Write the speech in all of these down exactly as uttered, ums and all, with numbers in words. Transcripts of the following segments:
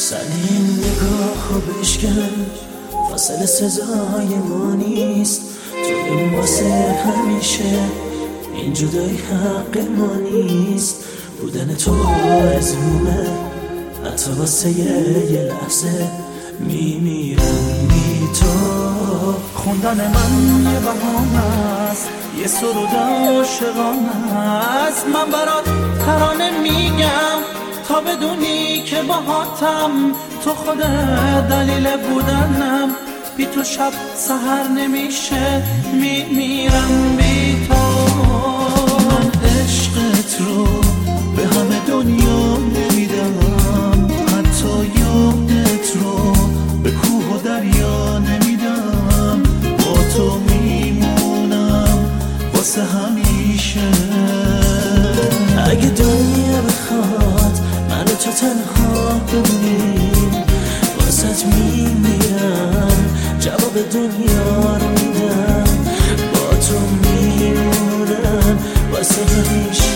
سلیم نگاه رو بشکن، فاصله سزای ما نیست. تو واسه همیشه، این جدایی حق ما نیست. بودن تو آرزومه، حتی واسه یه لحظه میمیرم بی تو. خوندن من یه بهانه است، یه سرود عاشقانه است. من برات ترانه میگم تا بدونی که باهاتم. تو خودت دلیل بودنم، بی تو شب سحر نمیشه، میمیرم بی تو. من عشقت رو به همه دنیا نمیدم، حتی یادت رو به کوه و دریا نمیدم. با تو میمونم واسه همیشه. اگه دنیا بخواد منو تو تنها بمونیم، واسه میمیرم، جواب دنیا رو میدم. با تو میمونم واسه همیشه.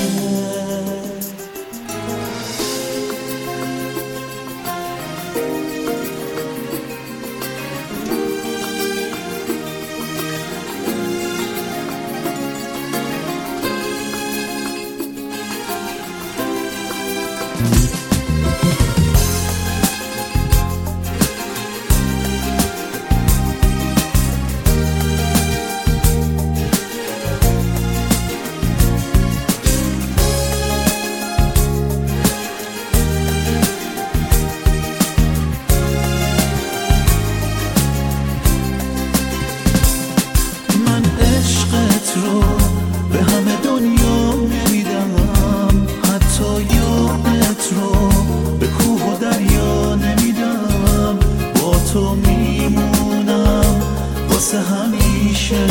رو به همه دنیا نمیدم، حتی یادت رو به کوه و دریا نمیدم. با تو میمونم واسه همیشه.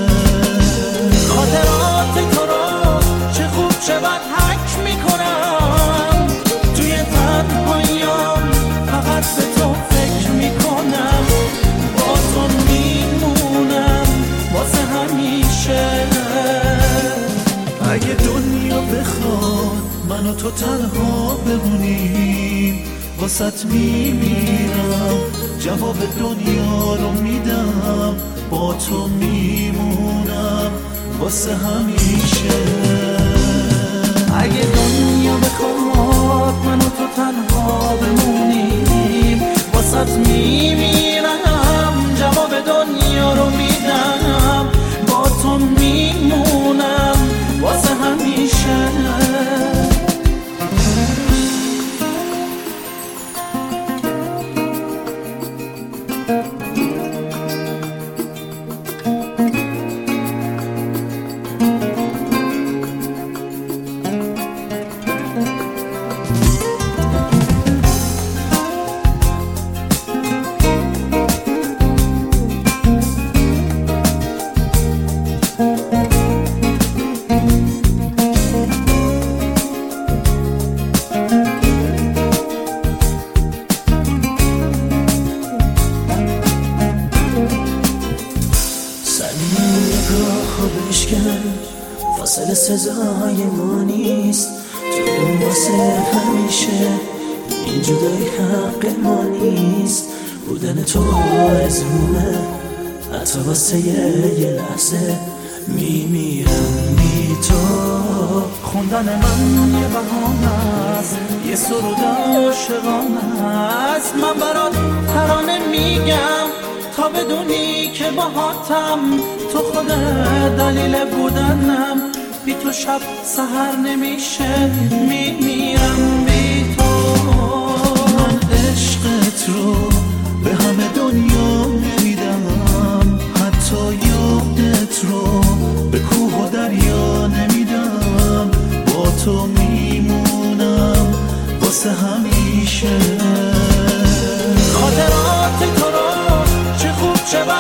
خاطرات تو رو چه خوب چه بد حک میکنم، توی تنهاییام فقط به تو فکر میکنم. با تو میمونم واسه همیشه. اگه دنیا بخواد منو تو تنها بمونیم، واسط میمیرم، جواب دنیا رو میدم. با تو میمونم واسه همیشه. اگه دنیا بخواد منو تو تنها بمونیم، واسط میمیرم، جواب دنیا رو میدم. با تو میمونم واسه همیشه. فاصله سزای ما نیست. تو واسه همیشه، این جدایی حق ما نیست. بودن تو آرزومه، حتی واسه یه لحظه میمیرم بی تو. خوندن من یه بهانه است، یه سرود عاشقانه است. من برات ترانه میگم تا بدونی که باهاتم. تو خودت دلیل بودنم، بی تو شب سحر نمیشه، میمیرم بی تو. من عشقت رو به همه دنیا نمیدم، حتی یادت رو به کوه و دریا نمیدم. با تو میمونم واسه همیشه. خاطرات تو رو چه خوب چه بد